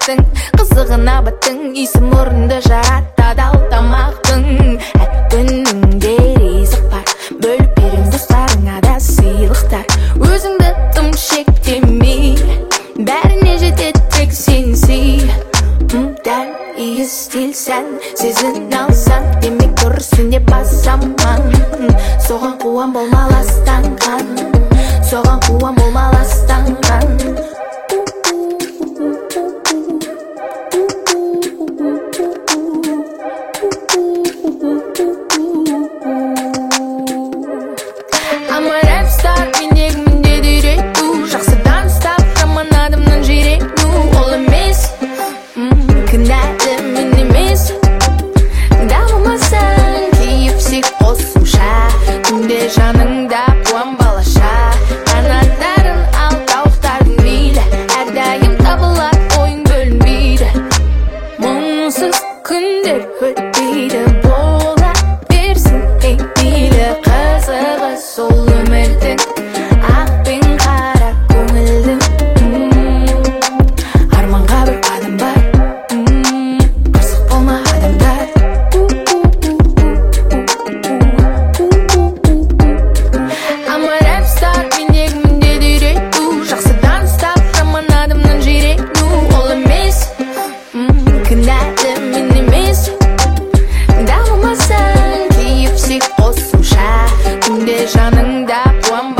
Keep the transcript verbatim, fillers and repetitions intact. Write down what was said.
жастың қызығына баттың, есім орынды жаратты адал тамақтың. Әр күніңде ризық бар, бөліп берем достарыңа да сыйлықтар. Өзіңді тым шектемей, бәріне жетеді тек сен сүй. Дәл иіс стилсән, сезін алсаң, демек дұрысын деп басаман. Соған қуам болма ластанған, соған қуам болма ластанған. I'm a rap star, мен егімде дүйрету, жақсыдан ұстап, жаман адамнан жиректу. Ол емес, кінәлі мен емес, дамымасаң кейіпсек қосымша, күнде жаныңда қуам балаша. Қанаттарын ал тауықтардың мейлі, әрдайым табылар ойың бөлінбейді. Мұңсыз күндер өтпейді, бола берсін ең мейлі. Қызығы сол өмірдің, ақ пен қара көңілдің. Арманға бір қадам бар, қырсық болма адамдар. I'm a rap star, мен егімде дүйрету, жақсыдан ұстап, жаман адамнан жиректу. Ол емес, кінәлі мен емес, дамымасаң кейіпсек қосымша, күнде жаныңда қуам